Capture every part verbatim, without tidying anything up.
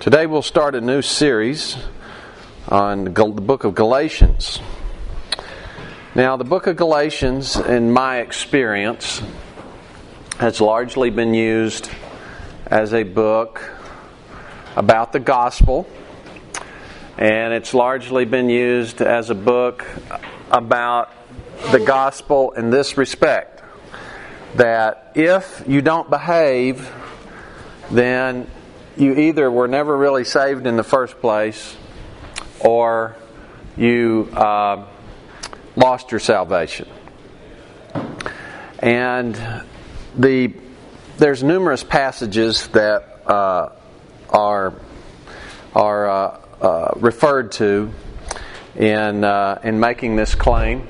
Today we'll start a new series on the book of Galatians. Now, the book of Galatians, in my experience, has largely been used as a book about the gospel, and it's largely been used as a book about the gospel in this respect, that if you don't behave, then you either were never really saved in the first place, or you uh, lost your salvation. And the there's numerous passages that uh, are are uh, uh, referred to in uh, in making this claim.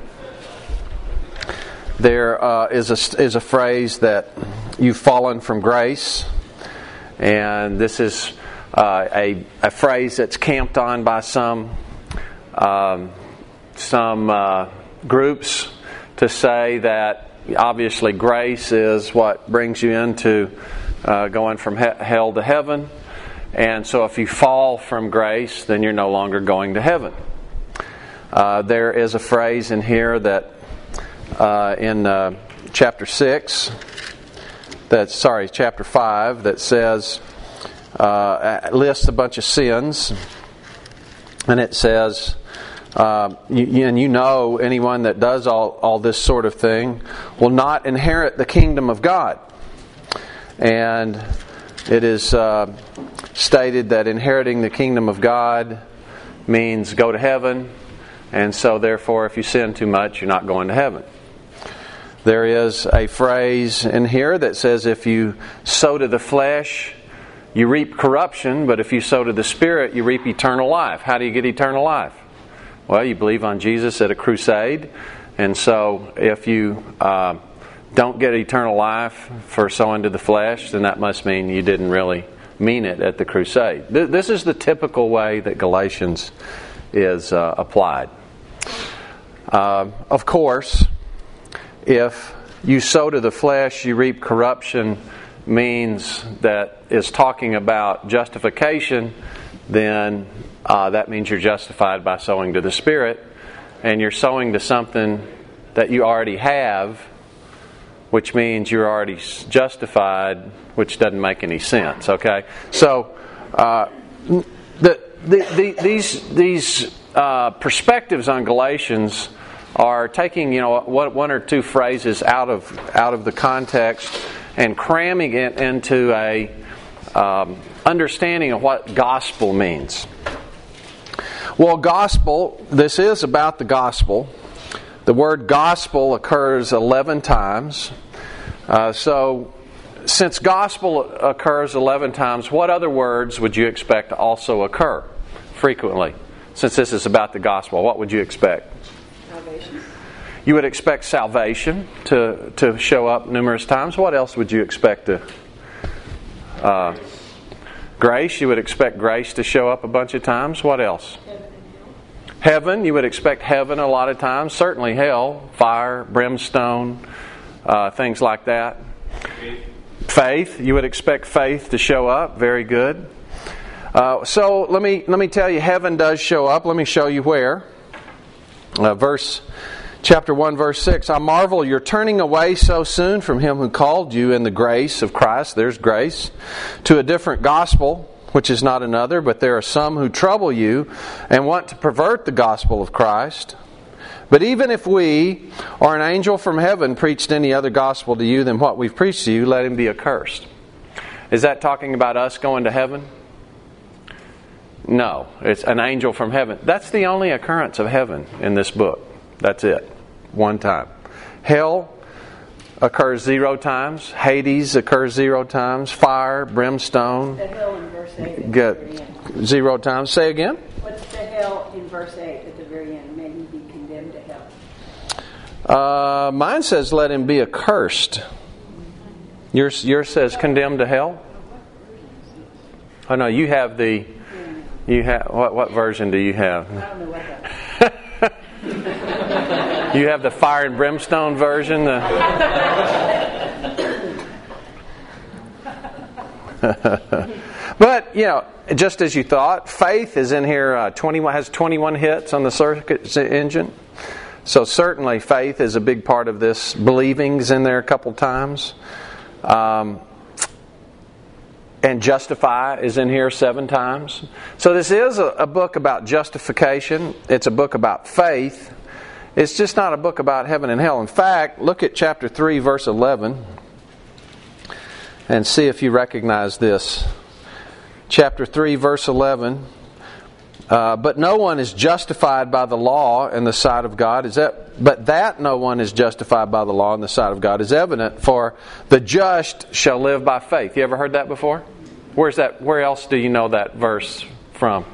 There uh, is a is a phrase that you've fallen from grace. And this is uh, a, a phrase that's camped on by some um, some uh, groups to say that obviously grace is what brings you into uh, going from he- hell to heaven. And so if you fall from grace, then you're no longer going to heaven. Uh, there is a phrase in here that uh, in uh, chapter six... That's sorry, chapter five, that says, uh, lists a bunch of sins, and it says, uh, you, and you know anyone that does all, all this sort of thing will not inherit the kingdom of God. And it is uh, stated that inheriting the kingdom of God means go to heaven, and so therefore if you sin too much, you're not going to heaven. There is a phrase in here that says if you sow to the flesh, you reap corruption, but if you sow to the Spirit, you reap eternal life. How do you get eternal life? Well, you believe on Jesus at a crusade, and so if you uh, don't get eternal life for sowing to the flesh, then that must mean you didn't really mean it at the crusade. This is the typical way that Galatians is uh, applied. Uh, of course, if you sow to the flesh, you reap corruption, means that is talking about justification, then uh, that means you're justified by sowing to the Spirit, and you're sowing to something that you already have, which means you're already justified, which doesn't make any sense. Okay, so uh, the, the, the, these these uh, perspectives on Galatians are taking, you know, one or two phrases out of out of the context and cramming it into a um, understanding of what gospel means. Well, gospel, this is about the gospel. The word gospel occurs eleven times. Uh, so, since gospel occurs eleven times, what other words would you expect to also occur frequently? Since this is about the gospel, what would you expect? Salvation. You would expect salvation to, to show up numerous times. What else would you expect to... Uh, grace. You would expect grace to show up a bunch of times. What else? Heaven. Heaven. You would expect heaven a lot of times. Certainly hell, fire, brimstone, uh, things like that. Faith. Faith. You would expect faith to show up. Very good. Uh, so let me let me tell you, heaven does show up. Let me show you where. Uh, verse, chapter one, verse six. I marvel you're turning away so soon from Him who called you in the grace of Christ. There's grace. To a different gospel, which is not another, but there are some who trouble you and want to pervert the gospel of Christ. But even if we or an angel from heaven preached any other gospel to you than what we've preached to you, let him be accursed. Is that talking about us going to heaven? No, it's an angel from heaven. That's the only occurrence of heaven in this book. That's it. One time. Hell occurs zero times. Hades occurs zero times. Fire, brimstone. The hell in verse eight. Get zero times. Say again. What's the hell in verse eight at the very end? May he be condemned to hell. Uh, mine says, let him be accursed. Yours, yours says condemned to hell? Oh no, you have the... You have what? What version do you have? I don't know what that. You have the fire and brimstone version. The... But, you know, just as you thought, faith is in here, uh, twenty-one has twenty-one hits on the circuit engine. So certainly faith is a big part of this. Believing's in there a couple times. Um, and justify is in here seven times. So this is a, a book about justification. It's a book about faith. It's just not a book about heaven and hell. In fact, look at chapter three, verse eleven, and see if you recognize this. Chapter three, verse eleven. Uh, but no one is justified by the law in the sight of God. Is that? But that no one is justified by the law in the sight of God is evident, for the just shall live by faith. You ever heard that before? Where's that? Where else do you know that verse from?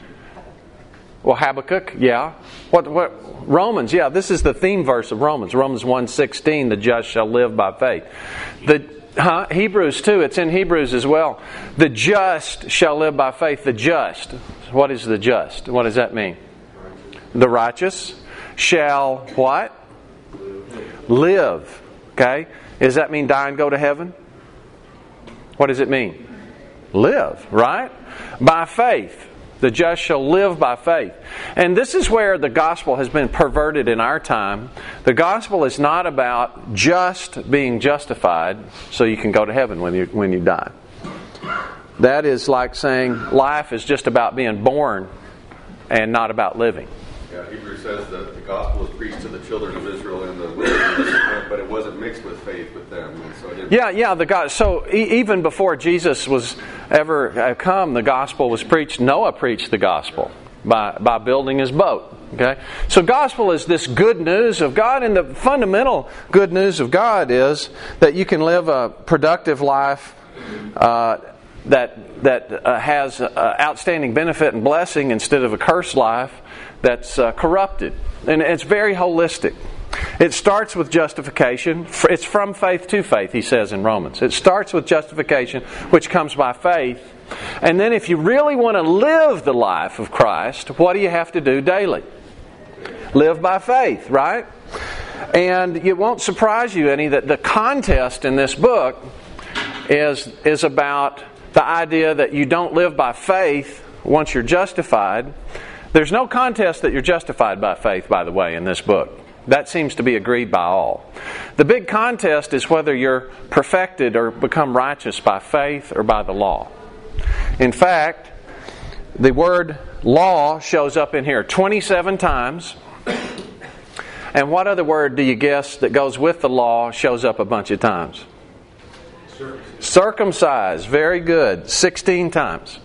Well, Habakkuk, yeah. What? What? Romans, yeah. This is the theme verse of Romans. Romans one sixteen. The just shall live by faith. The Huh? Hebrews too. It's in Hebrews as well. The just shall live by faith. The just. What is the just? What does that mean? The righteous shall what? Live. Okay? Does that mean die and go to heaven? What does it mean? Live, right? By faith. The just shall live by faith. And this is where the gospel has been perverted in our time. The gospel is not about just being justified so you can go to heaven when you when you die. That is like saying life is just about being born and not about living. Yeah, Hebrews says that the gospel was preached to the children of Israel in the wilderness, but it wasn't mixed with faith with them. And so it didn't yeah, yeah. The God. So e- even before Jesus was ever come, the gospel was preached. Noah preached the gospel by by building his boat. Okay, so gospel is this good news of God, and the fundamental good news of God is that you can live a productive life uh, that that uh, has uh, outstanding benefit and blessing instead of a cursed life that's uh, corrupted. And it's very holistic. It starts with justification. It's from faith to faith, he says in Romans. It starts with justification, which comes by faith. And then if you really want to live the life of Christ, what do you have to do daily? Live by faith, right? And it won't surprise you any that the contest in this book is, is about the idea that you don't live by faith once you're justified. There's no contest that you're justified by faith, by the way, in this book. That seems to be agreed by all. The big contest is whether you're perfected or become righteous by faith or by the law. In fact, the word law shows up in here twenty-seven times. And what other word do you guess that goes with the law shows up a bunch of times? Circumcised. Circumcised. Very good. sixteen times.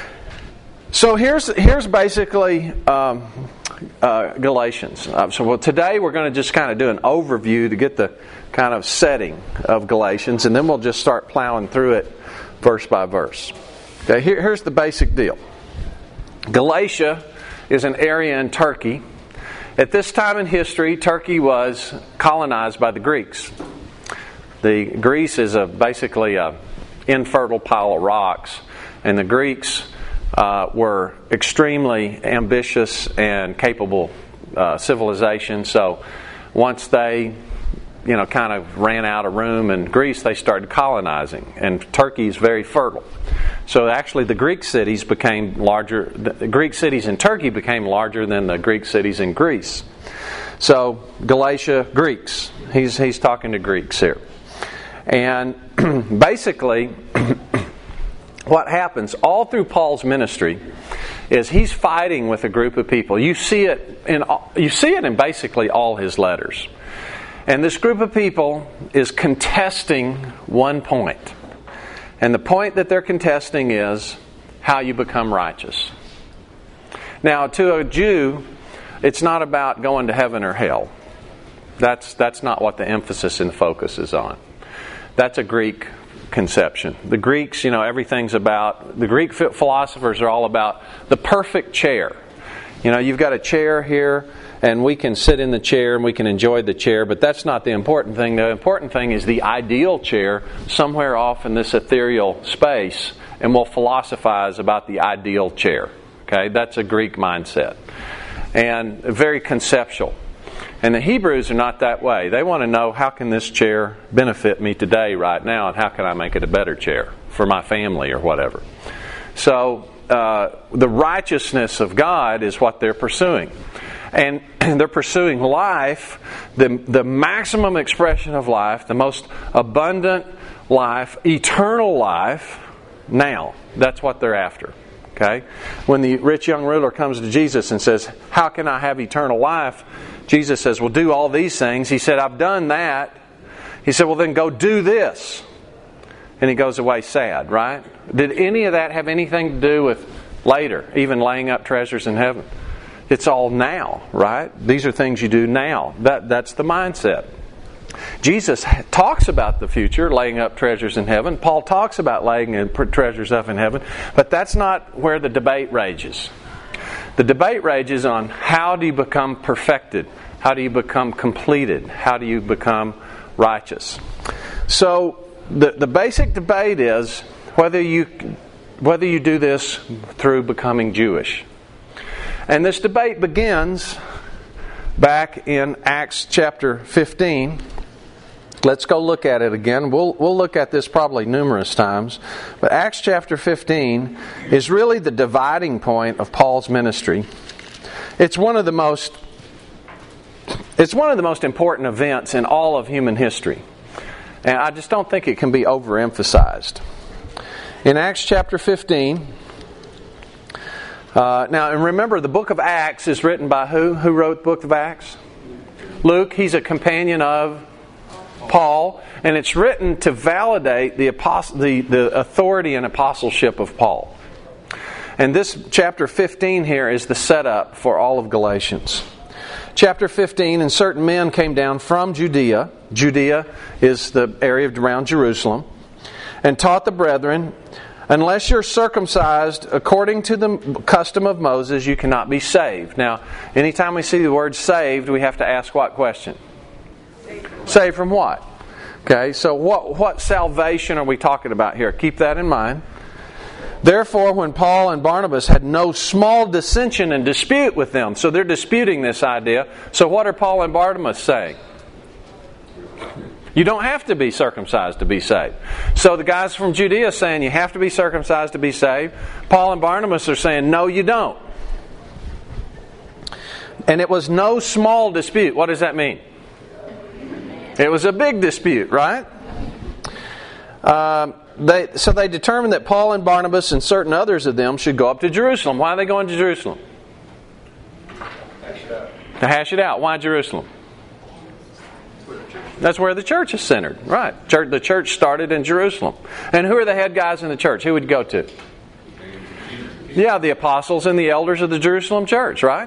So here's here's basically um, uh, Galatians. Uh, so well, today we're going to just kind of do an overview to get the kind of setting of Galatians, and then we'll just start plowing through it verse by verse. Okay, here, here's the basic deal. Galatia is an area in Turkey. At this time in history, Turkey was colonized by the Greeks. The Greece is a, basically a infertile pile of rocks, and the Greeks Uh, were extremely ambitious and capable uh, civilization. So once they, you know, kind of ran out of room in Greece, they started colonizing. And Turkey is very fertile. So actually the Greek cities became larger. The Greek cities in Turkey became larger than the Greek cities in Greece. So Galatia, Greeks. He's, he's talking to Greeks here. And basically what happens all through Paul's ministry is he's fighting with a group of people. You see it in you see it in basically all his letters. And this group of people is contesting one point. And the point that they're contesting is how you become righteous. Now, to a Jew, it's not about going to heaven or hell. That's that's not what the emphasis and focus is on. That's a Greek conception. The Greeks, you know, everything's about, the Greek philosophers are all about the perfect chair. You know, you've got a chair here, and we can sit in the chair and we can enjoy the chair, but that's not the important thing. The important thing is the ideal chair somewhere off in this ethereal space, and we'll philosophize about the ideal chair. Okay, that's a Greek mindset. And very conceptual. And the Hebrews are not that way. They want to know, how can this chair benefit me today, right now, and how can I make it a better chair? for my family or whatever. So uh, the righteousness of God is what they're pursuing. And, and they're pursuing life, the, the maximum expression of life, the most abundant life, eternal life, now. That's what they're after. Okay? When the rich young ruler comes to Jesus and says, how can I have eternal life? Jesus says, well, do all these things. He said, I've done that. He said, well, then go do this. And he goes away sad, right? Did any of that have anything to do with later, even laying up treasures in heaven? It's all now, right? These are things you do now. That That's the mindset. Jesus talks about the future, laying up treasures in heaven. Paul talks about laying treasures up in heaven. But that's not where the debate rages. The debate rages on how do you become perfected? How do you become completed? How do you become righteous? So the, the basic debate is whether you whether you do this through becoming Jewish. And this debate begins back in Acts chapter fifteen. Let's go look at it again. We'll we'll look at this probably numerous times. But Acts chapter fifteen is really the dividing point of Paul's ministry. It's one of the most it's one of the most important events in all of human history. And I just don't think it can be overemphasized. In Acts chapter fifteen, Uh, now, and remember, the book of Acts is written by who? Who wrote the book of Acts? Luke. He's a companion of Paul. And it's written to validate the, apost- the, the authority and apostleship of Paul. And this chapter fifteen here is the setup for all of Galatians. Chapter fifteen, and certain men came down from Judea. Judea is the area around Jerusalem. And taught the brethren, unless you're circumcised according to the custom of Moses, you cannot be saved. Now, anytime we see the word saved, we have to ask what question? Saved from what? Saved from what? Okay, so what, what salvation are we talking about here? Keep that in mind. Therefore, when Paul and Barnabas had no small dissension and dispute with them, so they're disputing this idea. So what are Paul and Barnabas saying? You don't have to be circumcised to be saved. So the guys from Judea are saying you have to be circumcised to be saved. Paul and Barnabas are saying, no, you don't. And it was no small dispute. What does that mean? It was a big dispute, right? Um, they, so they determined that Paul and Barnabas and certain others of them should go up to Jerusalem. Why are they going to Jerusalem? Hash it out. To hash it out. Why Jerusalem? That's where the church is centered. Right. Church, the church started in Jerusalem. And who are the head guys in the church? Who would you go to? Yeah, the apostles and the elders of the Jerusalem church, right?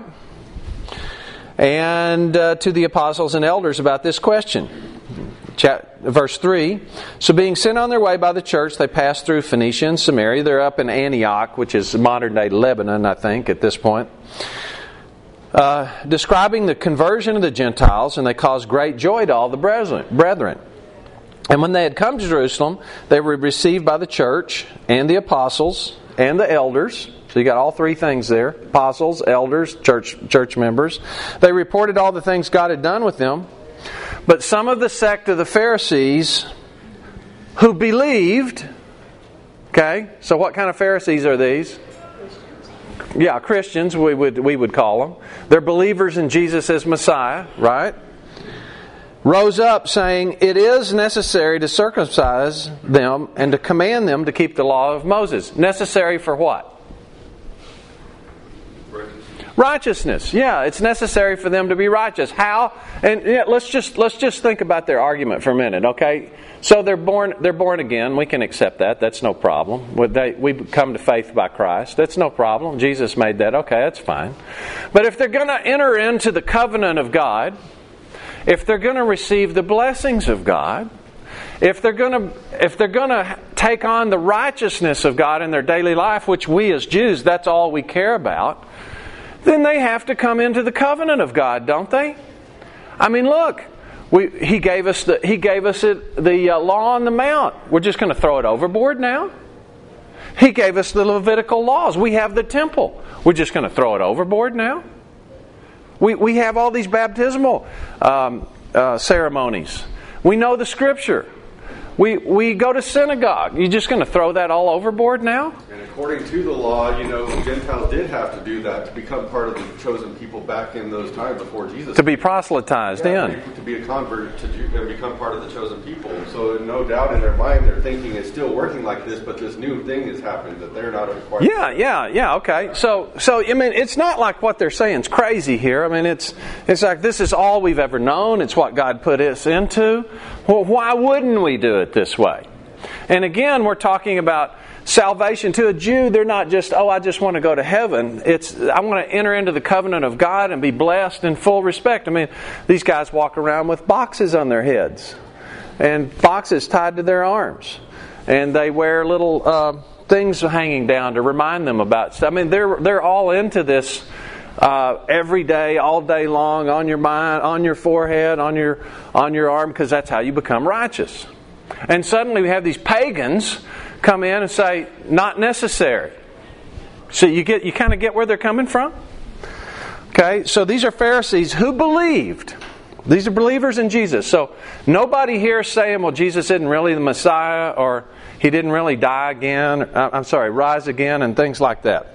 And uh, to the apostles and elders about this question. Chat, verse three. So being sent on their way by the church, they passed through Phoenicia and Samaria. They're up in Antioch, which is modern-day Lebanon, I think, at this point. Uh, describing the conversion of the Gentiles, and they caused great joy to all the brethren. And when they had come to Jerusalem, they were received by the church and the apostles and the elders. So you got all three things there. Apostles, elders, church church members. They reported all the things God had done with them. But some of the sect of the Pharisees who believed, okay, so what kind of Pharisees are these? Yeah, Christians, we would we would call them. They're believers in Jesus as Messiah, right? Rose up saying, it is necessary to circumcise them and to command them to keep the law of Moses. Necessary for what? Righteousness. Righteousness. Yeah, it's necessary for them to be righteous. How? And yeah, let's just let's just think about their argument for a minute, okay? So they're born they're born again. We can accept that. That's no problem. They, we come to faith by Christ. That's no problem. Jesus made that. Okay, that's fine. But if they're going to enter into the covenant of God, if they're going to receive the blessings of God, if they're going to if they're going to take on the righteousness of God in their daily life, which we as Jews, that's all we care about, then they have to come into the covenant of God, don't they? I mean, look. We, he gave us the he gave us it, the uh, law on the mount. We're just going to throw it overboard now? He gave us the Levitical laws. We have the temple. We're just going to throw it overboard now? We we have all these baptismal um, uh, ceremonies. We know the Scripture. We we go to synagogue. You just going to throw that all overboard now? And according to the law, you know, Gentiles did have to do that to become part of the chosen people back in those times before Jesus. To be proselytized yeah, in. To be a convert to do, and become part of the chosen people. So no doubt in their mind they're thinking it's still working like this, but this new thing has happened that they're not required. Yeah, yeah, yeah, okay. So so I mean it's not like what they're saying is crazy here. I mean it's it's like this is all we've ever known. It's what God put us into. Well, why wouldn't we do it this way? And again, we're talking about salvation. To a Jew, they're not just, oh, I just want to go to heaven. It's, I want to enter into the covenant of God and be blessed in full respect. I mean, these guys walk around with boxes on their heads and boxes tied to their arms. And they wear little uh, things hanging down to remind them about stuff. I mean, they're they're all into this uh, every day, all day long, on your mind, on your forehead, on your on your arm, because that's how you become righteous. And suddenly we have these pagans come in and say, not necessary. So you get you kind of get where they're coming from? Okay, so these are Pharisees who believed. These are believers in Jesus. So nobody here is saying, well, Jesus isn't really the Messiah, or He didn't really die again, I'm sorry, rise again, and things like that.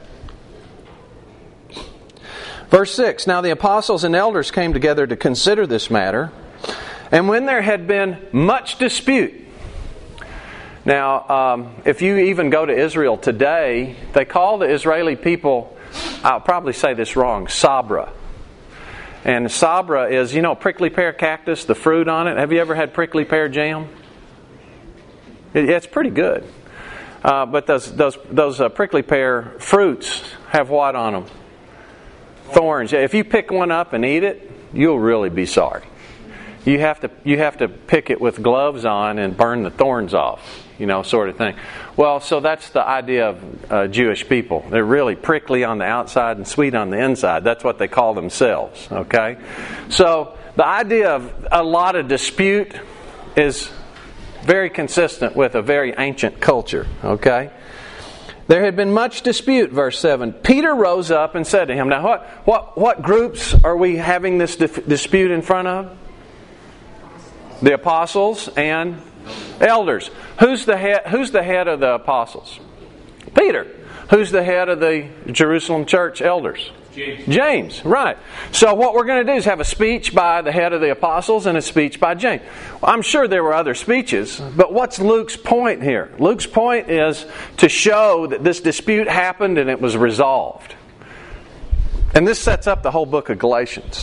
Verse six, now the apostles and elders came together to consider this matter, and when there had been much dispute. Now, um, if you even go to Israel today, they call the Israeli people, I'll probably say this wrong, Sabra. And Sabra is, you know, prickly pear cactus, the fruit on it. Have you ever had prickly pear jam? It, it's pretty good. Uh, but those those those uh, prickly pear fruits have what on them? Thorns. If you pick one up and eat it, you'll really be sorry. You have to you have to pick it with gloves on and burn the thorns off, you know, sort of thing. Well, so that's the idea of uh, Jewish people. They're really prickly on the outside and sweet on the inside. That's what they call themselves, okay? So the idea of a lot of dispute is very consistent with a very ancient culture, okay? There had been much dispute, verse seven. Peter rose up and said to him, now what what, what groups are we having this dif- dispute in front of? The apostles and elders. Who's the head, who's the head of the apostles? Peter. Who's the head of the Jerusalem church elders? James. James, right. So what we're going to do is have a speech by the head of the apostles and a speech by James. I'm sure there were other speeches, but what's Luke's point here? Luke's point is to show that this dispute happened and it was resolved. And this sets up the whole book of Galatians.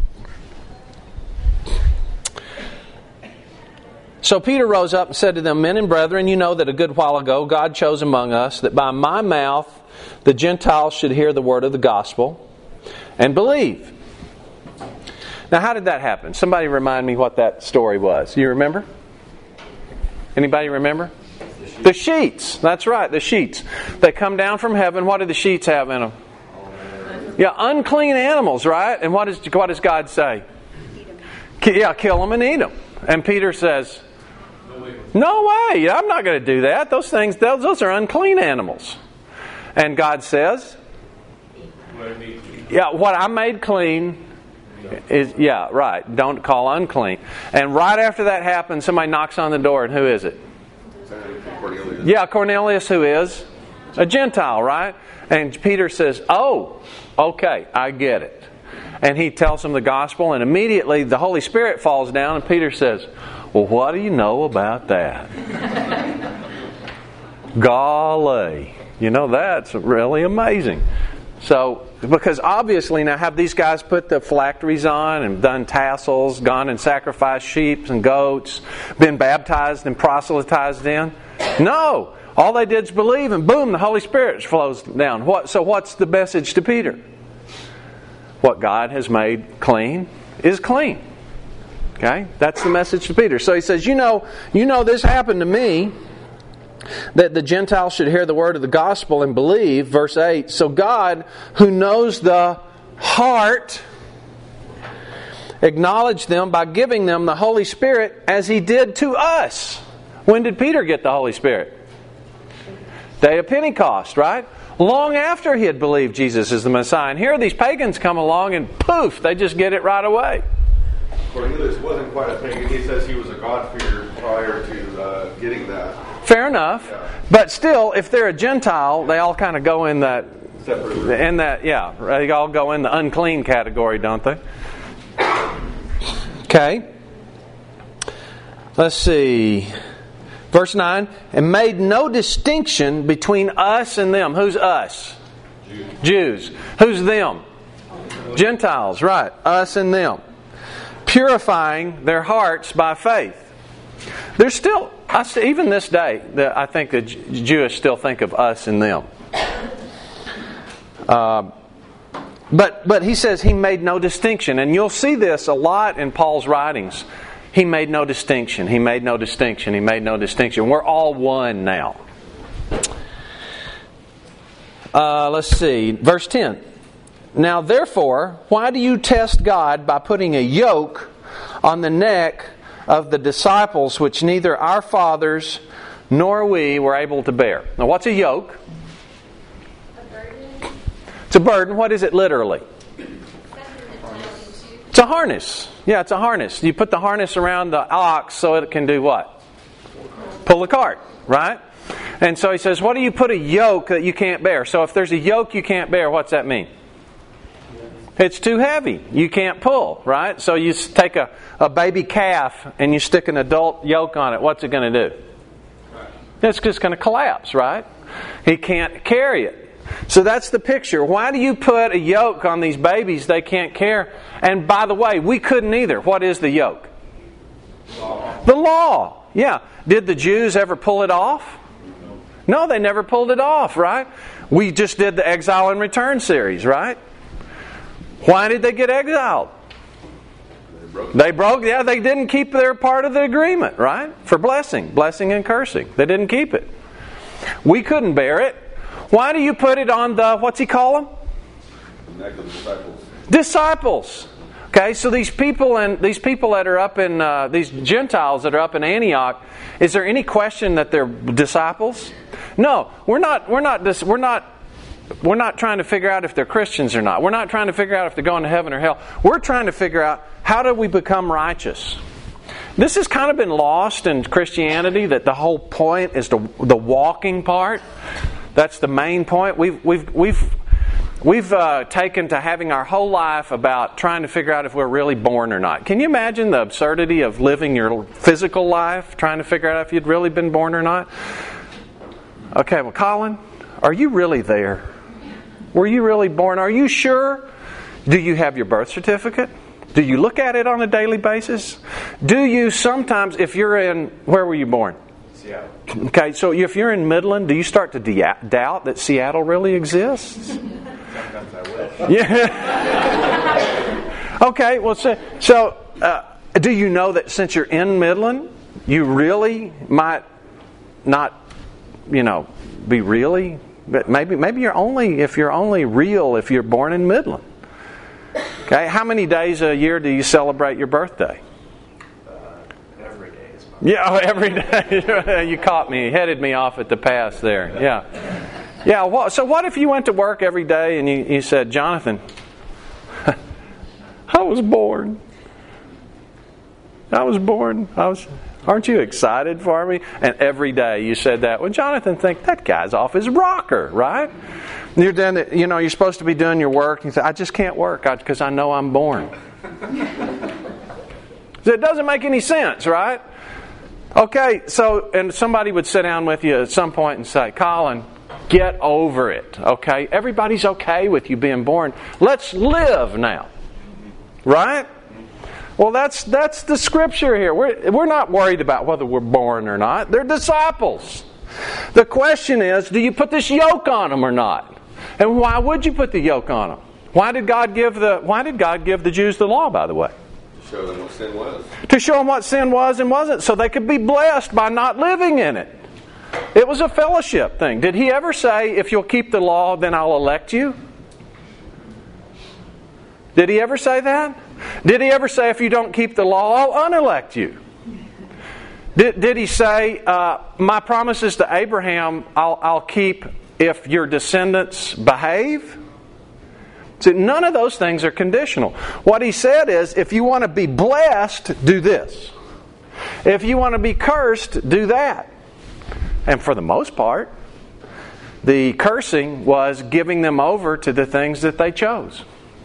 So Peter rose up and said to them, men and brethren, you know that a good while ago God chose among us that by my mouth the Gentiles should hear the word of the gospel and believe. Now, how did that happen? Somebody remind me what that story was. You remember? Anybody remember? The sheets. The sheets. That's right, the sheets. They come down from heaven. What do the sheets have in them? Yeah, unclean animals, right? And what, is, what does God say? Yeah, kill them and eat them. And Peter says, no way, I'm not going to do that. Those things, those, those are unclean animals. And God says, yeah, what I made clean is, yeah, right, don't call unclean. And right after that happens, somebody knocks on the door, and who is it? Cornelius. Yeah, Cornelius, who is a Gentile, right? And Peter says, oh, okay, I get it. And he tells them the gospel, and immediately the Holy Spirit falls down, and Peter says, well, what do you know about that? Golly. You know, that's really amazing. So, because obviously now have these guys put the phylacteries on and done tassels, gone and sacrificed sheep and goats, been baptized and proselytized in? No. All they did is believe, and boom, the Holy Spirit flows down. What? So what's the message to Peter? What God has made clean is clean. Okay? That's the message to Peter. So he says, you know, you know this happened to me, that the Gentiles should hear the word of the gospel and believe. Verse eight, so God, who knows the heart, acknowledged them by giving them the Holy Spirit as He did to us. When did Peter get the Holy Spirit? Day of Pentecost, right? Long after he had believed Jesus is the Messiah. And here these pagans come along and poof, they just get it right away. Cornelius wasn't quite a pagan. He says he was a God-fearer prior to uh, getting that. Fair enough. Yeah. But still, if they're a Gentile, they all kind of go in that, Separate. in that, yeah, they all go in the unclean category, don't they? Okay. Let's see. Verse nine, and made no distinction between us and them. Who's us? Jews. Jews. Who's them? Gentiles, right. Us and them. Purifying their hearts by faith. There's still, I see, even this day, the, I think the Jewish still think of us and them. Uh, but but he says he made no distinction, and you'll see this a lot in Paul's writings. He made no distinction. He made no distinction. He made no distinction. We're all one now. Uh, let's see, verse ten. Now therefore, why do you test God by putting a yoke on the neck of the disciples which neither our fathers nor we were able to bear? Now what's a yoke? A burden. It's a burden. What is it literally? It's a harness. Yeah, it's a harness. You put the harness around the ox so it can do what? Pull the cart, right? And so he says, what do you put a yoke that you can't bear? So if there's a yoke you can't bear, what's that mean? It's too heavy. You can't pull, right? So you take a, a baby calf and you stick an adult yoke on it. What's it going to do? It's just going to collapse, right? He can't carry it. So that's the picture. Why do you put a yoke on these babies they can't carry? And by the way, we couldn't either. What is the yoke? Law. The law. Yeah. Did the Jews ever pull it off? No, they never pulled it off, right? We just did the Exile and Return series, right? Why did they get exiled? They broke. They broke, yeah, they didn't keep their part of the agreement, right? For blessing, blessing and cursing. They didn't keep it. We couldn't bear it. Why do you put it on the, what's he call them? The neck of the disciples. Disciples. Okay, so these people and these people that are up in uh, these Gentiles that are up in Antioch, is there any question that they're disciples? No, we're not. We're not. We're not. We're not trying to figure out if they're Christians or not. We're not trying to figure out if they're going to heaven or hell. We're trying to figure out how do we become righteous. This has kind of been lost in Christianity. That the whole point is the the walking part. That's the main point. We've we've we've. We've uh, taken to having our whole life about trying to figure out if we're really born or not. Can you imagine the absurdity of living your physical life, trying to figure out if you'd really been born or not? Okay, well, Colin, are you really there? Were you really born? Are you sure? Do you have your birth certificate? Do you look at it on a daily basis? Do you sometimes, if you're in, where were you born? Seattle. Okay, so if you're in Midland, do you start to de- doubt that Seattle really exists? Sometimes I wish. Yeah. Okay, well, so, so uh, do you know that since you're in Midland, you really might not, you know, be really, but maybe maybe you're only, if you're only real if you're born in Midland. Okay, how many days a year do you celebrate your birthday? Every day is my Yeah, every day. You caught me, headed me off at the pass there. Yeah. Yeah, well, so what if you went to work every day and you, you said, Jonathan, I was born. I was born. I was. Aren't you excited for me? And every day you said that. Well, Jonathan, think that guy's off his rocker, right? You're doing it, you know, you're supposed to be doing your work. And you say, I just can't work because I know I'm born. So it doesn't make any sense, right? Okay, so, and somebody would sit down with you at some point and say, Colin, get over it, okay? Everybody's okay with you being born. Let's live now. Right? Well, that's that's the scripture here. We're, we're not worried about whether we're born or not. They're disciples. The question is, do you put this yoke on them or not? And why would you put the yoke on them? Why did God give the Why did God give the Jews the law, by the way? To show them what sin was. To show them what sin was and wasn't, so they could be blessed by not living in it. It was a fellowship thing. Did He ever say, if you'll keep the law, then I'll elect you? Did He ever say that? Did He ever say, if you don't keep the law, I'll unelect you? Did, did He say, uh, my promises to Abraham, I'll, I'll keep if your descendants behave? So none of those things are conditional. What he said is, if you want to be blessed, do this. If you want to be cursed, do that. And for the most part, the cursing was giving them over to the things that they chose.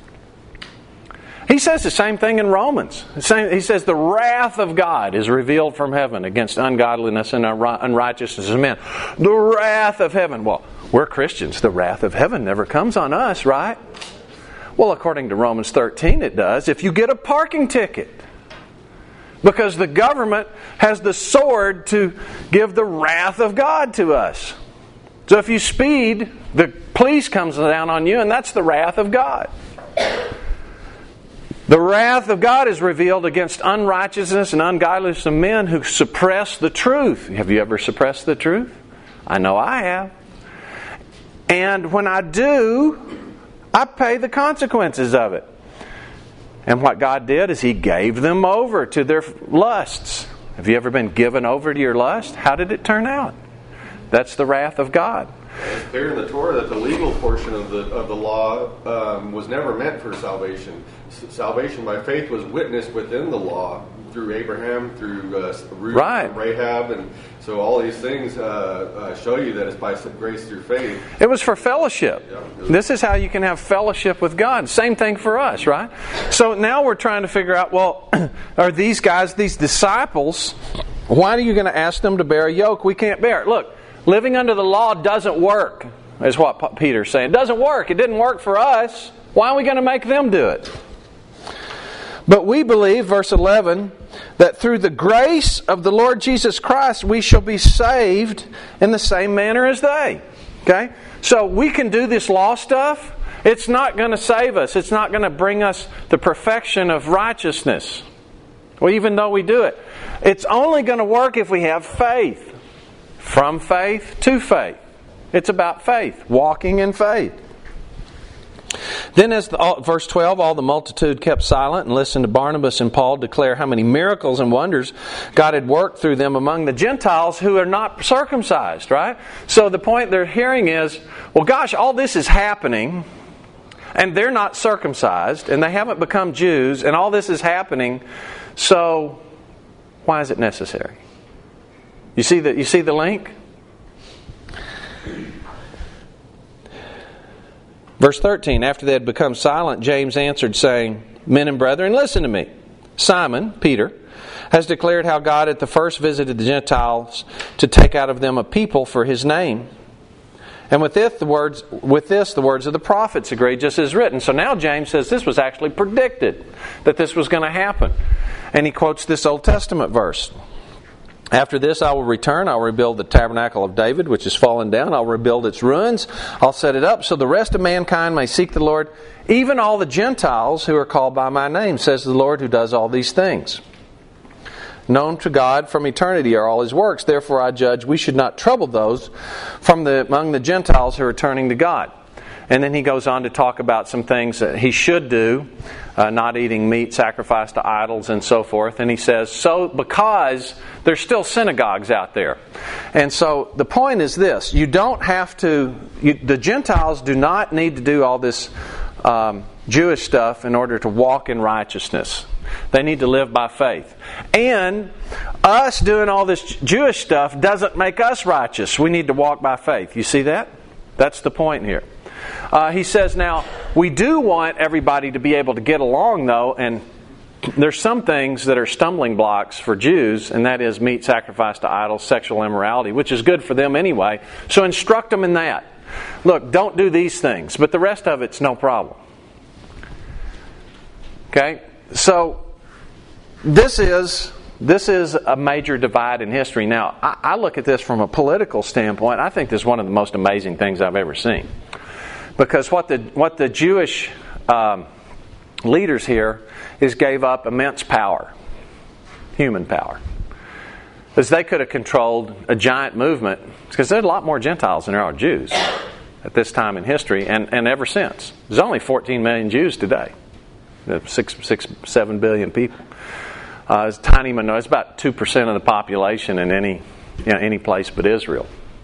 He says the same thing in Romans. He says the wrath of God is revealed from heaven against ungodliness and unrighteousness of men. The wrath of heaven. Well, we're Christians. The wrath of heaven never comes on us, right? Well, according to Romans thirteen, it does. If you get a parking ticket, because the government has the sword to give the wrath of God to us. So if you speed, the police comes down on you, and that's the wrath of God. The wrath of God is revealed against unrighteousness and ungodliness of men who suppress the truth. Have you ever suppressed the truth? I know I have. And when I do, I pay the consequences of it. And what God did is He gave them over to their lusts. Have you ever been given over to your lust? How did it turn out? That's the wrath of God. It's clear in the Torah that the legal portion of the of the law um, was never meant for salvation. S- salvation by faith was witnessed within the law through Abraham, through uh, Ruth, right. and Rahab, and so all these things uh, uh, show you that it's by grace through faith. It was for fellowship. Yeah. This is how you can have fellowship with God. Same thing for us, right? So now we're trying to figure out, well, are these guys, these disciples, why are you going to ask them to bear a yoke we can't bear? Look, living under the law doesn't work, is what Peter's saying. It doesn't work. It didn't work for us. Why are we going to make them do it? But we believe, verse eleven, that through the grace of the Lord Jesus Christ, we shall be saved in the same manner as they. Okay? So we can do this law stuff. It's not going to save us. It's not going to bring us the perfection of righteousness. Well, even though we do it. It's only going to work if we have faith. From faith to faith. It's about faith. Walking in faith. Then as the, all, verse twelve, all the multitude kept silent and listened to Barnabas and Paul declare how many miracles and wonders God had worked through them among the Gentiles who are not circumcised, right? So the point they're hearing is, well, gosh, all this is happening and they're not circumcised and they haven't become Jews and all this is happening, so why is it necessary? You see the, you see the link? Verse thirteen, after they had become silent, James answered, saying, Men and brethren, listen to me. Simon, Peter, has declared how God at the first visited the Gentiles to take out of them a people for His name. And with this, the words, with this, the words of the prophets agree, just as written. So now James says this was actually predicted, that this was going to happen. And he quotes this Old Testament verse. After this I will return, I will rebuild the tabernacle of David, which is fallen down. I'll rebuild its ruins. I'll set it up so the rest of mankind may seek the Lord, even all the Gentiles who are called by my name, says the Lord who does all these things. Known to God from eternity are all His works. Therefore I judge we should not trouble those from the among the Gentiles who are turning to God. And then he goes on to talk about some things that he should do, uh, not eating meat sacrificed to idols and so forth. And he says, so because there's still synagogues out there. And so the point is this, you don't have to, you, the Gentiles do not need to do all this um, Jewish stuff in order to walk in righteousness. They need to live by faith. And us doing all this Jewish stuff doesn't make us righteous. We need to walk by faith. You see that? That's the point here. Uh, he says, now, we do want everybody to be able to get along, though, and there's some things that are stumbling blocks for Jews, and that is meat sacrificed to idols, sexual immorality, which is good for them anyway. So instruct them in that. Look, don't do these things, but the rest of it's no problem. Okay? So, this is... This is a major divide in history. Now, I, I look at this from a political standpoint. I think this is one of the most amazing things I've ever seen. Because what the what the Jewish um, leaders here is gave up immense power, human power. Because they could have controlled a giant movement. Because there's a lot more Gentiles than there are Jews at this time in history and, and ever since. There's only fourteen million Jews today. Six, six, seven billion people. Uh, it's a tiny minority. It's about two percent of the population in any, you know, any place but Israel.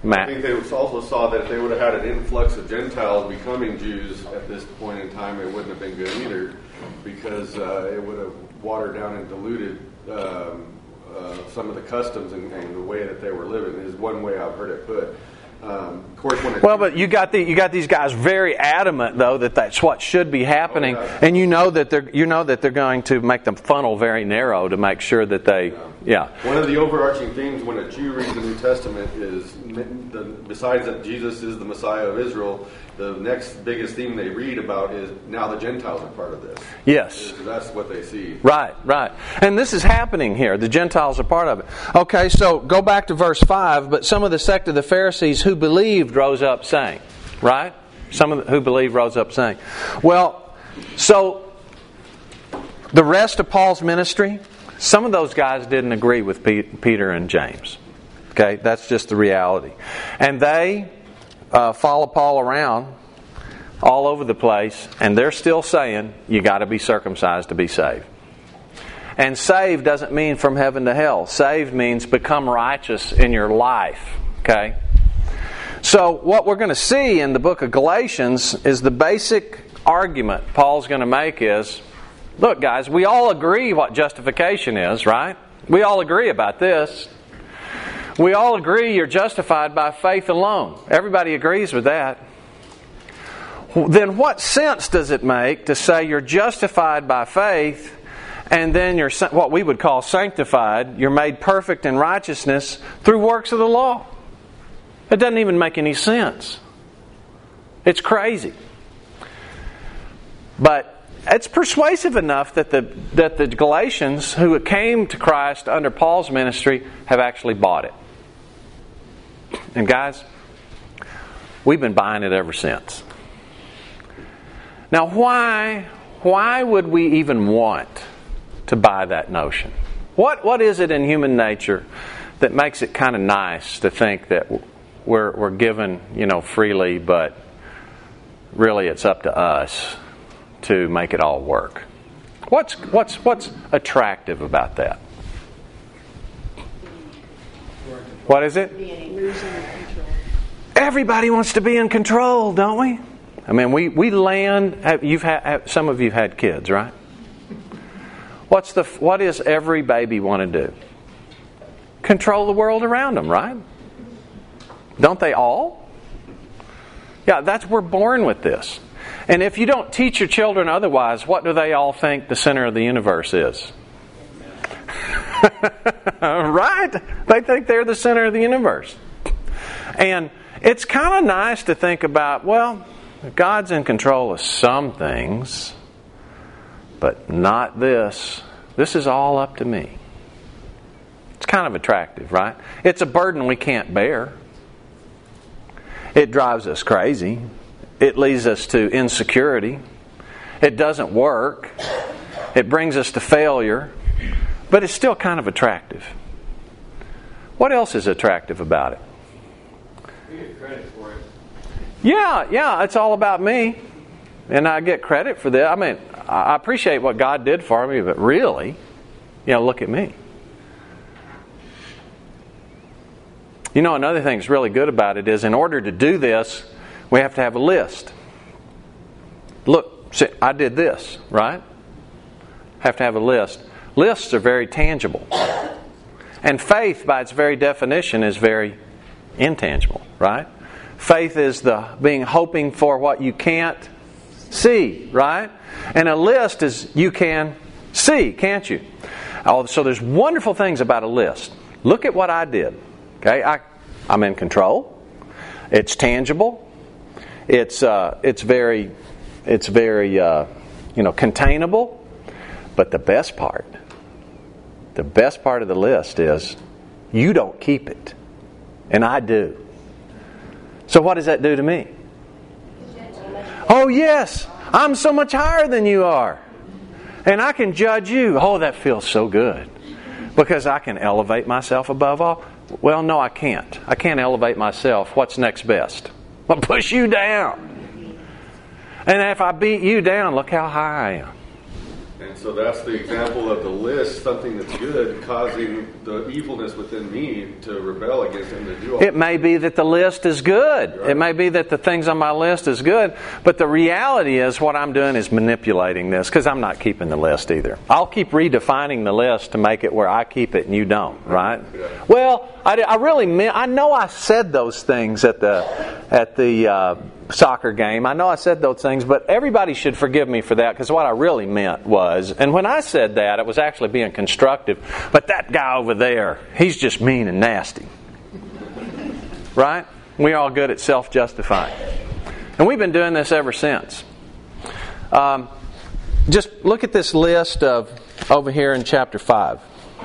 Matt. I think they also saw that if they would have had an influx of Gentiles becoming Jews at this point in time, it wouldn't have been good either, because uh, it would have watered down and diluted um, uh, some of the customs and, and the way that they were living. Is one way I've heard it put. Um, of course, when well, but you got the you got these guys very adamant though that that's what should be happening, oh, yeah. and you know that they're you know that they're going to make the funnel very narrow to make sure that they yeah. yeah. One of the overarching themes when a Jew reads the New Testament is, the, besides that Jesus is the Messiah of Israel, the next biggest theme they read about is now the Gentiles are part of this. Yes, that's what they see. Right, right, and this is happening here. The Gentiles are part of it. Okay, so go back to verse five. But some of the sect of the Pharisees who believed rose up saying, right? Some of the, who believed rose up saying. Well, so the rest of Paul's ministry, some of those guys didn't agree with Peter and James. Okay, that's just the reality. And they uh, follow Paul around all over the place, and they're still saying, you got to be circumcised to be saved. And saved doesn't mean from heaven to hell. Saved means become righteous in your life. Okay? So what we're going to see in the book of Galatians is the basic argument Paul's going to make is, look guys, we all agree what justification is, right? We all agree about this. We all agree you're justified by faith alone. Everybody agrees with that. Then what sense does it make to say you're justified by faith and then you're what we would call sanctified, you're made perfect in righteousness through works of the law? It doesn't even make any sense. It's crazy. But it's persuasive enough that the that the Galatians who came to Christ under Paul's ministry have actually bought it. And guys, we've been buying it ever since. Now why why would we even want to buy that notion? What what is it in human nature that makes it kind of nice to think that we're we're given, you know, freely, but really it's up to us to make it all work? What's what's what's attractive about that? What is it? Everybody wants to be in control, don't we? I mean, we, we land. You've had some of you had kids, right? What's the what does every baby want to do? Control the world around them, right? Don't they all? Yeah, that's we're born with this. And if you don't teach your children otherwise, what do they all think the center of the universe is? Right? They think they're the center of the universe. And it's kind of nice to think about, well, God's in control of some things, but not this. This is all up to me. It's kind of attractive, right? It's a burden we can't bear. It drives us crazy. It leads us to insecurity. It doesn't work. It brings us to failure. But it's still kind of attractive. What else is attractive about it? You get credit for it. Yeah, yeah, it's all about me. And I get credit for that. I mean, I appreciate what God did for me, but really, you know, look at me. You know, another thing that's really good about it is in order to do this, we have to have a list. Look, see, I did this, right? Have to have a list. Lists are very tangible. And faith, by its very definition, is very intangible, right? Faith is the being hoping for what you can't see, right? And a list is you can see, can't you? Oh, so there's wonderful things about a list. Look at what I did. Okay, I, I'm in control. It's tangible. It's uh, it's very, it's very, uh, you know, containable. But the best part, the best part of the list is you don't keep it, and I do. So what does that do to me? Oh yes, I'm so much higher than you are, and I can judge you. Oh, that feels so good because I can elevate myself above all. Well, no, I can't. I can't elevate myself. What's next best? I'll push you down. And if I beat you down, look how high I am. And so that's the example of the list, something that's good, causing the evilness within me to rebel against Him to do all. It may be that the list is good. Right. It may be that the things on my list is good. But the reality is what I'm doing is manipulating this, because I'm not keeping the list either. I'll keep redefining the list to make it where I keep it and you don't, right? Yeah. Well, I, I really meant, I know I said those things at the at the uh, soccer game. I know I said those things, but everybody should forgive me for that, because what I really meant was, and when I said that, it was actually being constructive. But that guy over there, he's just mean and nasty. Right? We're all good at self-justifying. And we've been doing this ever since. Um, just look at this list of over here in chapter five.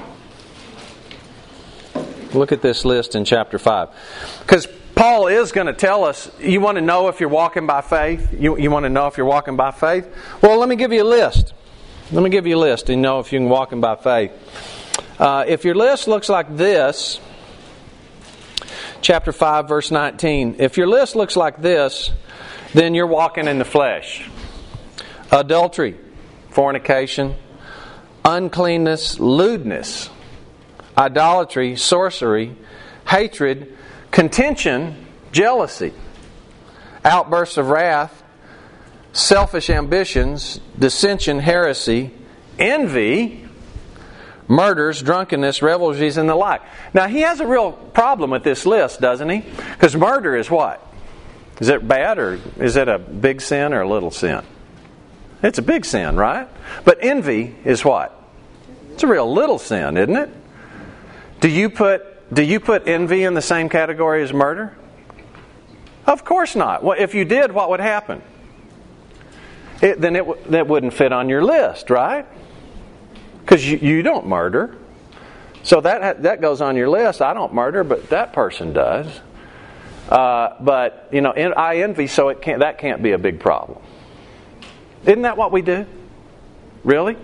Look at this list in chapter five. Because Paul is going to tell us, you want to know if you're walking by faith? You, you want to know if you're walking by faith? Well, let me give you a list. Let me give you a list and know if you can walk in by faith. Uh, if your list looks like this, chapter five, verse nineteen. If your list looks like this, then you're walking in the flesh. Adultery, fornication, uncleanness, lewdness, idolatry, sorcery, hatred, contention, jealousy, outbursts of wrath, selfish ambitions, dissension, heresy, envy, murders, drunkenness, revelries, and the like. Now, he has a real problem with this list, doesn't he? Because murder is what? Is it bad, or is it a big sin or a little sin? It's a big sin, right? But envy is what? It's a real little sin, isn't it? Do you put do you put envy in the same category as murder? Of course not. Well, if you did, what would happen? It, then it w- that wouldn't fit on your list, right? Because you, you don't murder. So that that goes on your list. I don't murder, but that person does. Uh, but, you know, en- I envy, so it can't, that can't be a big problem. Isn't that what we do? Really?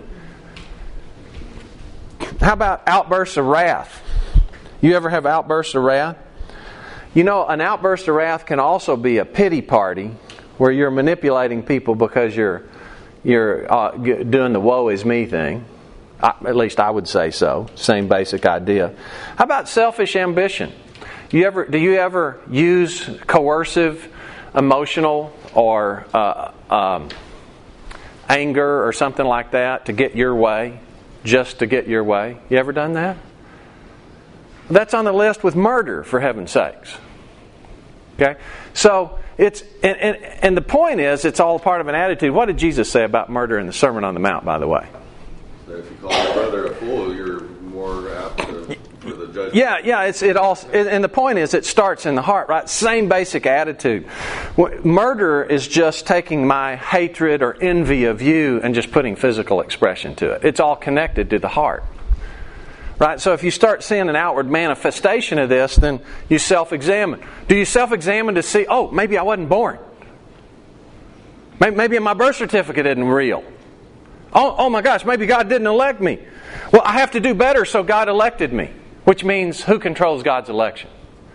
How about outbursts of wrath? You ever have outbursts of wrath? You know, an outburst of wrath can also be a pity party where you're manipulating people because you're you're uh, doing the woe is me thing. I, at least I would say so. Same basic idea. How about selfish ambition? You ever do you ever use coercive, emotional, or uh, um, anger or something like that to get your way, just to get your way? You ever done that? That's on the list with murder, for heaven's sakes. Okay? So, it's and, and, and the point is, it's all part of an attitude. What did Jesus say about murder in the Sermon on the Mount, by the way? That if you call your brother a fool, you're more apt to, for the judgment. Yeah, yeah. It's it all, and the point is, it starts in the heart, right? Same basic attitude. Murder is just taking my hatred or envy of you and just putting physical expression to it. It's all connected to the heart. Right? So if you start seeing an outward manifestation of this, then you self-examine. Do you self-examine to see, oh, maybe I wasn't born? Maybe, maybe my birth certificate isn't real. Oh, oh my gosh, maybe God didn't elect me. Well, I have to do better, so God elected me. Which means, who controls God's election?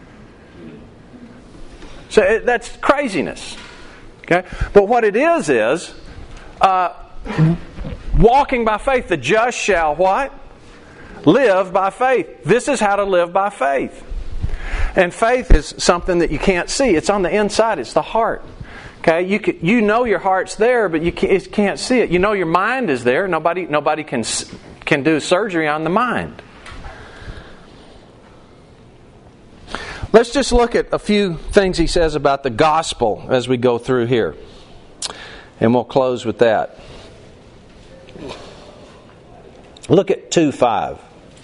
So it, that's craziness. Okay? But what it is is, uh, walking by faith, the just shall what? Live by faith. This is how to live by faith. And faith is something that you can't see. It's on the inside. It's the heart. Okay, you can, you know your heart's there, but you can't, can't see it. You know your mind is there. Nobody nobody can can do surgery on the mind. Let's just look at a few things he says about the gospel as we go through here, and we'll close with that. Look at two five.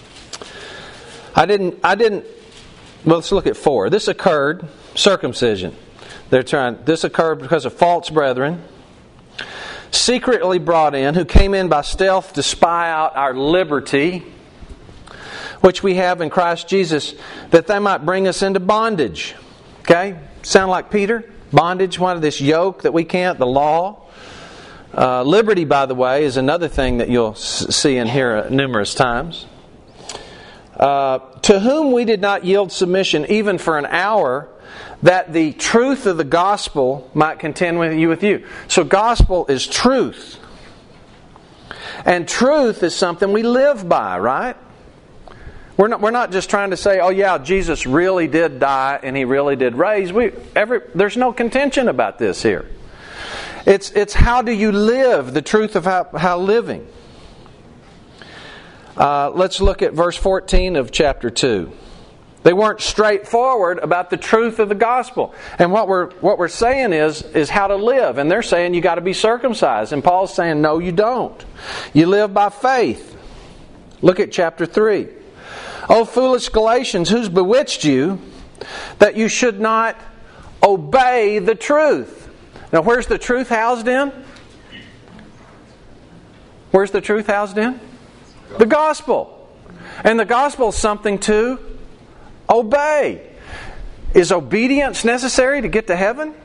I didn't. I didn't. Well, let's look at four. This occurred, circumcision. They're trying. This occurred because of false brethren, secretly brought in, who came in by stealth to spy out our liberty, which we have in Christ Jesus, that they might bring us into bondage. Okay, sound like Peter? Bondage. One of this yoke that we can't. The law. Uh, liberty, by the way, is another thing that you'll see and hear numerous times. Uh, to whom we did not yield submission even for an hour, that the truth of the gospel might contend with you with you. So gospel is truth. And truth is something we live by, right? We're not, we're not just trying to say, oh yeah, Jesus really did die and He really did raise. We, every, there's no contention about this here. It's, it's how do you live, the truth of how, how living. Uh, let's look at verse fourteen of chapter two. They weren't straightforward about the truth of the gospel. And what we're what we're saying is, is how to live. And they're saying you got to be circumcised. And Paul's saying, no, you don't. You live by faith. Look at chapter three. O foolish Galatians, who's bewitched you that you should not obey the truth? Now, where's the truth housed in? Where's the truth housed in? The gospel. And the gospel is something to obey. Is obedience necessary to get to heaven?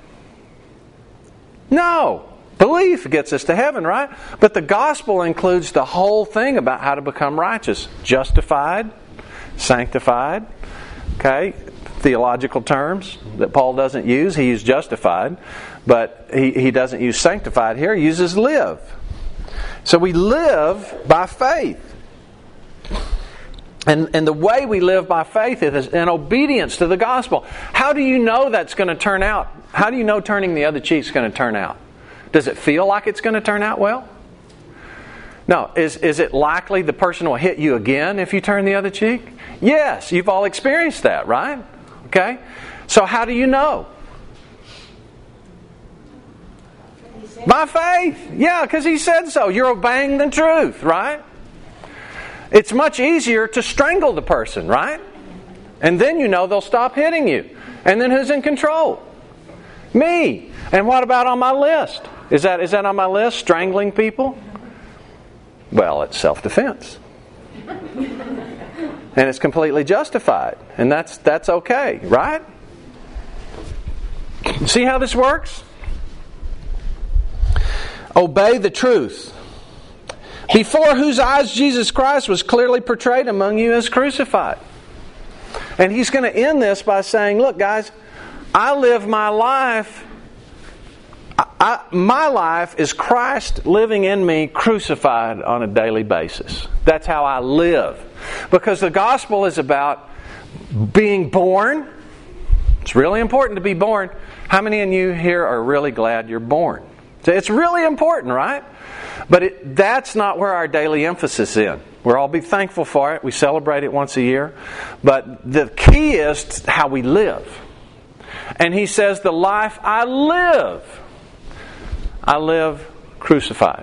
No. Belief gets us to heaven, right? But the gospel includes the whole thing about how to become righteous. Justified, sanctified, okay? Theological terms that Paul doesn't use. He used justified, but he, he doesn't use sanctified here. He uses live. So we live by faith. And, and the way we live by faith is in obedience to the gospel. How do you know that's going to turn out? How do you know turning the other cheek is going to turn out? Does it feel like it's going to turn out well? No. Is, is it likely the person will hit you again if you turn the other cheek? Yes. You've all experienced that, right? Okay? So how do you know? By faith. Yeah, because He said so. You're obeying the truth, right? It's much easier to strangle the person, right? And then you know they'll stop hitting you. And then who's in control? Me. And what about on my list? Is that is that on my list, strangling people? Well, it's self-defense. And it's completely justified. And that's that's okay, right? See how this works? Obey the truth. Before whose eyes Jesus Christ was clearly portrayed among you as crucified. And He's going to end this by saying, look guys, I live my life, I, I, my life is Christ living in me crucified on a daily basis. That's how I live. Because the gospel is about being born. It's really important to be born. How many of you here are really glad you're born? So it's really important, right? But it, that's not where our daily emphasis is in. We'll all be thankful for it. We celebrate it once a year. But the key is how we live. And He says, the life I live, I live crucified.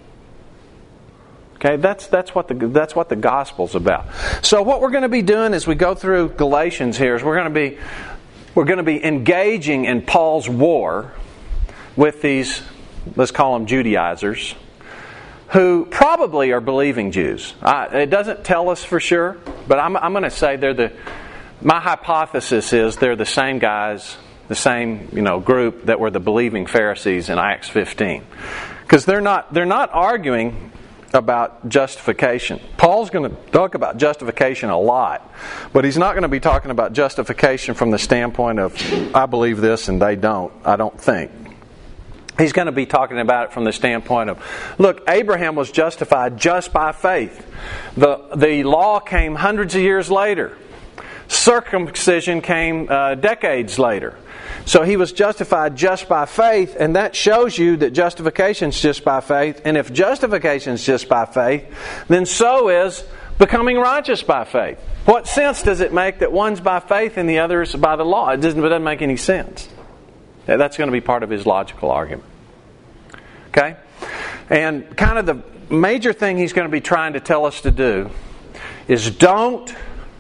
Okay, that's that's what the that's what the gospel's about. So what we're going to be doing as we go through Galatians here is we're going to be we're going to be engaging in Paul's war with these, let's call them Judaizers, who probably are believing Jews. I, it doesn't tell us for sure, but I'm, I'm going to say they're the. My hypothesis is they're the same guys, the same you know group that were the believing Pharisees in Acts fifteen, because they're not they're not arguing about justification. Paul's going to talk about justification a lot, but he's not going to be talking about justification from the standpoint of I believe this and they don't. I don't think. He's going to be talking about it from the standpoint of, look, Abraham was justified just by faith. The, the law came hundreds of years later. Circumcision came uh, decades later. So he was justified just by faith, and that shows you that justification is just by faith. And if justification is just by faith, then so is becoming righteous by faith. What sense does it make that one's by faith and the other is by the law? It doesn't, it doesn't make any sense. That's going to be part of his logical argument. Okay? And kind of the major thing he's going to be trying to tell us to do is don't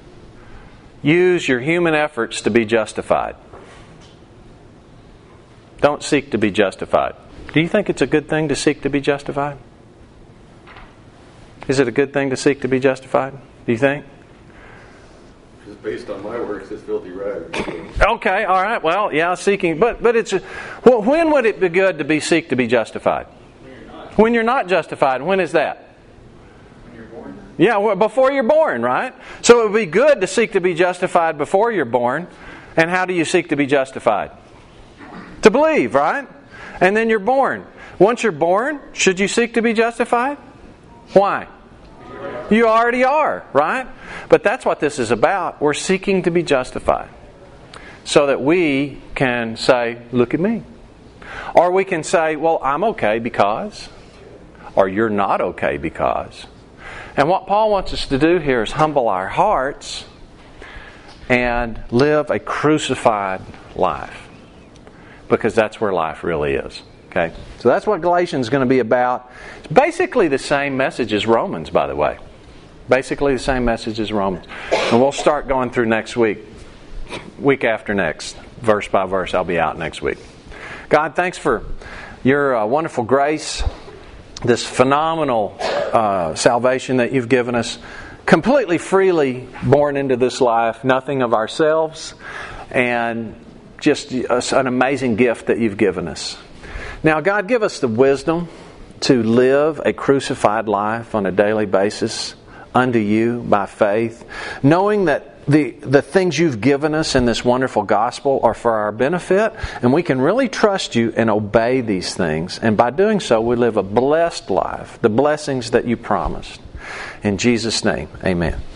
use your human efforts to be justified. Don't seek to be justified. Do you think it's a good thing to seek to be justified? Is it a good thing to seek to be justified? Do you think? Just based on my works, it's filthy rags. Okay, all right. Well, yeah, seeking, but but it's well, when would it be good to be seek to be justified? When you're not. When you're not justified. When is that? When you're born. Yeah, well, before you're born, right? So it would be good to seek to be justified before you're born. And how do you seek to be justified? To believe, right? And then you're born. Once you're born, should you seek to be justified? Why? You already are, right? But that's what this is about. We're seeking to be justified so that we can say, look at me. Or we can say, well, I'm okay because, or you're not okay because. And what Paul wants us to do here is humble our hearts and live a crucified life. Because that's where life really is. Okay? So that's what Galatians is going to be about. It's basically the same message as Romans, by the way. Basically the same message as Romans. And we'll start going through next week. Week after next. Verse by verse. I'll be out next week. God, thanks for your uh, wonderful grace. This phenomenal uh, salvation that you've given us. Completely freely born into this life. Nothing of ourselves. And just an amazing gift that you've given us. Now, God, give us the wisdom to live a crucified life on a daily basis unto you by faith, knowing that the, the things you've given us in this wonderful gospel are for our benefit, and we can really trust you and obey these things. And by doing so, we live a blessed life, the blessings that you promised. In Jesus' name, amen.